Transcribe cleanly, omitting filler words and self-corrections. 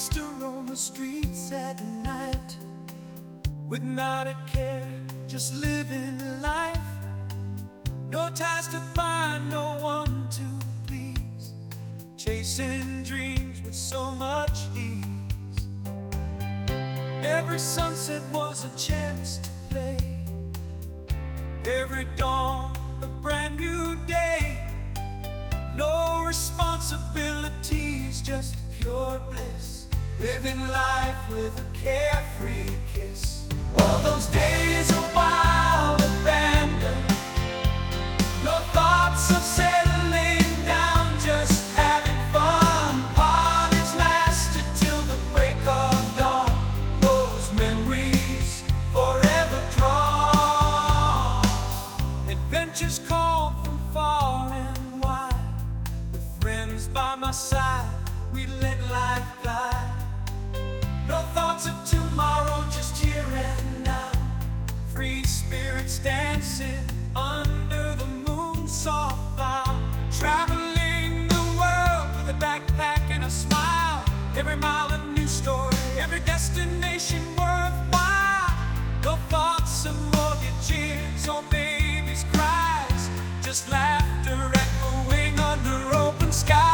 used to roam the streets at night with not a care, just living life. No ties to bind, no one to please, chasing dreams with so much ease. Every sunset was a chance to play, every dawn a brand new day. No responsibilities, just pure bliss, living life with a carefree kiss. All those days are wild abandon, no thoughts of settling down, just having fun. Parties lasted till the break of dawn, those memories forever drawn. Adventures called from far and wide, with friends by my side, we let life glide. No thoughts of tomorrow, just here and now. Free spirits dancing under the moon's soft bow. Traveling the world with a backpack and a smile. Every mile a new story, every destination worthwhile. No thoughts of mortgages or babies' cries, just laughter echoing under open skies.